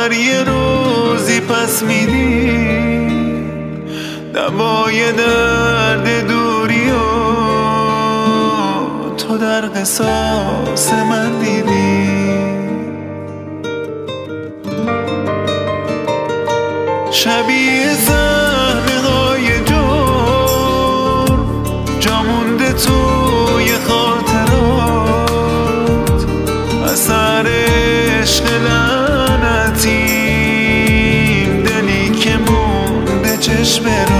آخر یه روزی پس میدی دوای درد دوری و تو در قصاص من دیدی. شبیه صحنه‌های جرم جا مونده توی خاطرات، اثر عشق لعنتیم، دلی که مونده چشم